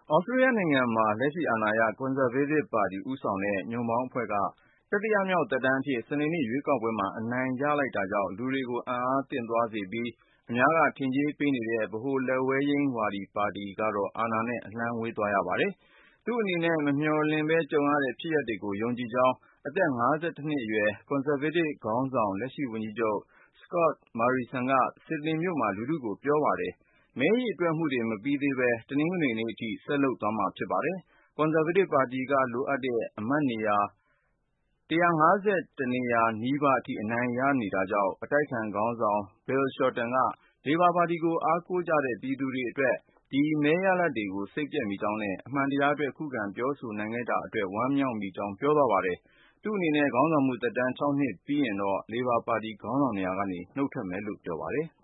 သြစတြေးလျနိုင်ငံမှာ လက်ရှိအာဏာရ ကွန်ဆာဗေးတစ်ပါတီ ဦးဆောင်တဲ့ ညွန့်ပေါင်းအဖွဲ့က တတိယမြောက်သက်တမ်းအဖြစ် စနေနေ့ ရွေးကောက်ပွဲမှာ အနိုင်ရလိုက်တာကြောင့် လူတွေကို အံ့အားသင့်သွားစေပြီး အများက ထင်ကြေးပေးနေတဲ့ ဗဟိုလက်ဝဲယိမ်းဝါဒီပါတီကတော့ အာဏာနဲ့ အလှမ်းဝေးသွားရပါတယ်။ သူ့အနေနဲ့ မမျှော်လင့်ဘဲ ကြုံရတဲ့ ဖြစ်ရပ်တွေကို ယုံကြည်ကြောင်း အသက် ၅၁ နှစ်အရွယ် ကွန်ဆာဗေးတစ်ခေါင်းဆောင် လက်ရှိဝန်ကြီးချုပ် Scott Morrison က ဆစ်ဒနီမြို့မှာ လူထုကို ပြောပါတယ်။ မဲရေတွက်မှုတွေ မပြီးသေးဘဲ တနင်္ဂနွေနေ့အထိ ဆက်လုပ်သွားမှာ ဖြစ်ပါတယ်။ ကွန်ဆာဗေးတစ်ပါတီက လိုအပ်တဲ့ အမတ်နေရာ ၁၅၁ နေရာနီးပါးအထိ အနိုင်ရနေတာကြောင့် အတိုက်အခံခေါင်းဆောင် Bill Shorten က လေဘာပါတီကို အားကိုးကြတဲ့ ပြည်သူတွေအတွက် ဒီမဲရလဒ်တွေကို စိတ်ပျက်မိကြောင်းနဲ့ အမှန်တရားအတွက် ခုခံပြောဆိုနိုင်ခဲ့တာအတွက် ဝမ်းမြောက်မိကြောင်း ပြောသွားပါတယ်။ သူ့အနေနဲ့ ခေါင်းဆောင်မှုသက်တမ်း ၆ နှစ်ပြီးရင်တော့ လေဘာပါတီ ခေါင်းဆောင်နေရာကနေ နုတ်ထွက်မယ်လို့ ပြောပါတယ်။